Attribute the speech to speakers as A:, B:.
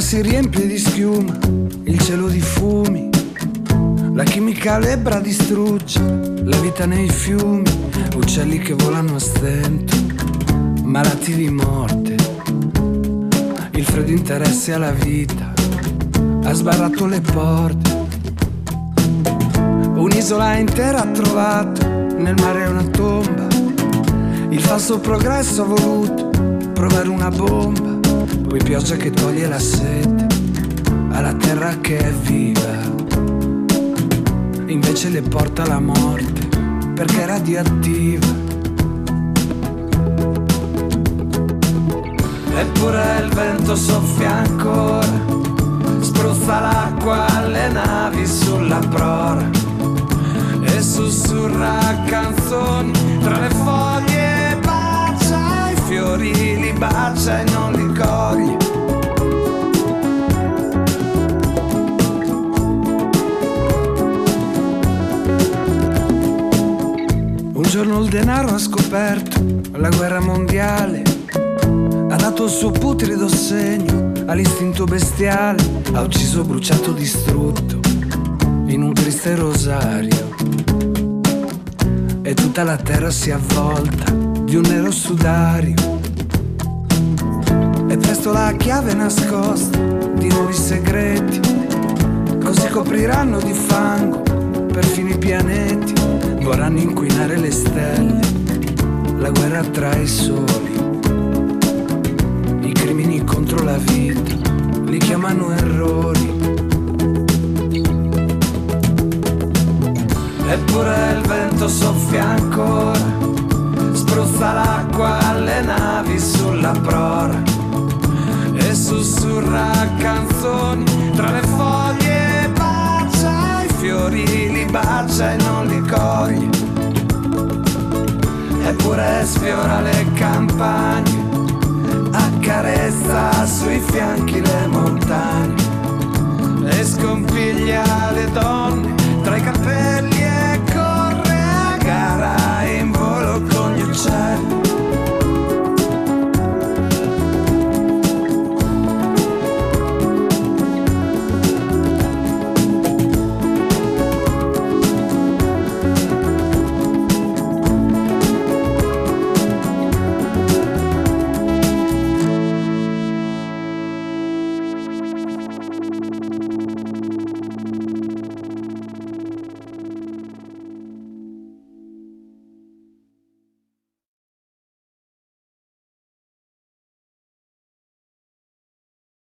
A: si riempie di schiuma, il cielo di fumi, la chimica lebbra distrugge la vita nei fiumi, uccelli che volano a stento, malati di morte. Il freddo interesse alla vita ha sbarrato le porte. Un'isola intera ha trovato nel mare una tomba. Il falso progresso ha voluto provare una bomba. Poi pioggia che toglie la sete alla terra che è viva, invece le porta la morte perché è radioattiva. Eppure il vento soffia ancora, spruzza l'acqua alle navi sulla prora e sussurra canzoni tra le foglie, bacia i fiori, li bacia e non li coglie. Un giorno il denaro ha scoperto la guerra mondiale, ha dato il suo putrido segno all'istinto bestiale, ha ucciso, bruciato, distrutto in un triste rosario, e tutta la terra si avvolta di un nero sudario. E presto la chiave nascosta di nuovi segreti, così copriranno di fango perfino i pianeti, vorranno inquinare le stelle, la guerra tra i soli, i crimini contro la vita li chiamano errori. Eppure il vento soffia ancora, spruzza l'acqua alle navi sulla prora e sussurra canzoni tra le foglie, bacia i fiori, li bacia e non li coglie. Eppure sfiora le campagne, accarezza sui fianchi le montagne e scompiglia le donne